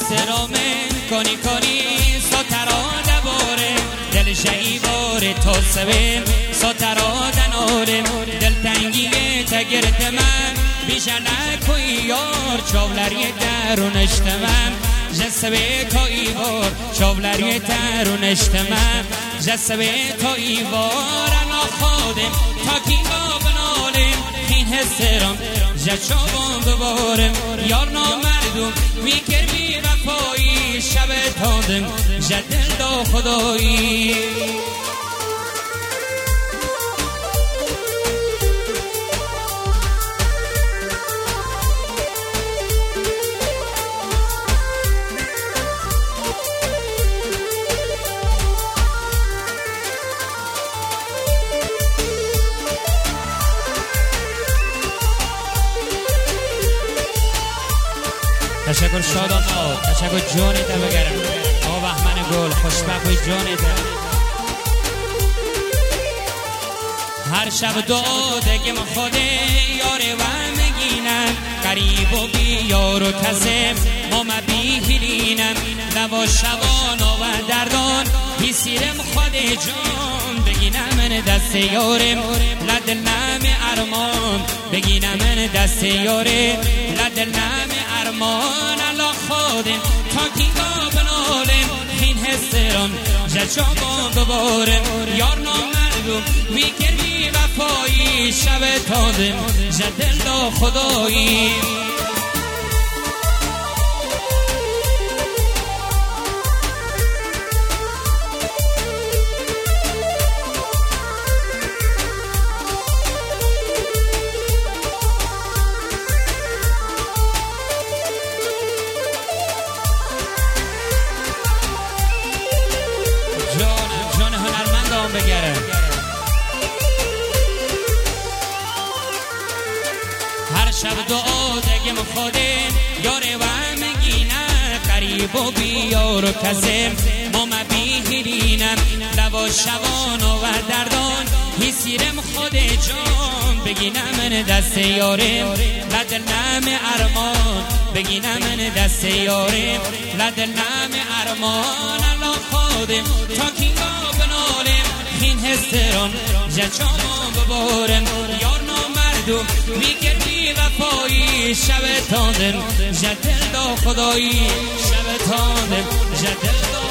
استرامن کنی ساترا دباره دل شیواره تو سویم ساترا دناره دل تنگیه تگرت من بیشه نکوی یار چاولری درونشتمم جسبه تا ایوار چاولری درونشتمم جسبه تا ایوار انا خودم تا کیما بنالم این حسرم جشابان ببارم یار نامردم میکر بی وفایی شب تاندم جدل دا خدایی تشکر شادان تشکر جانی تا بگرم آقا بهمن گل خوشبخت و جانی تا هر شب دعا دگم خود یاره و مگینم قریب و بیار و کسم ما مبیهلینم دوا شبان و دردان بیسیرم خود جان بگینم من دست یارم لدل نم ارمان بگینم من دست یارم لدل نم ارمان الله خودم تا کیگا بنالم این حسرم جشابان ببارم یار نامردم میکر بی وفایی شب تادم جدل دا خدایی جان هنرمندان بگره هر شب دعا دگم خودم یاره و مگینم قریب و بیار و کسم ما مبیهلینم لوا شوان و دردان حسیرم خود جان بگینم من دست یارم لدل نم ارمان بگینم من دست یارم لدل نم ارمان الله خودم تا کیگا بنالم این حسران جشابان ببارم یار نامردم میکر بی وفایی شب تاندم جدل دا خدایی شب تاندم جدل دا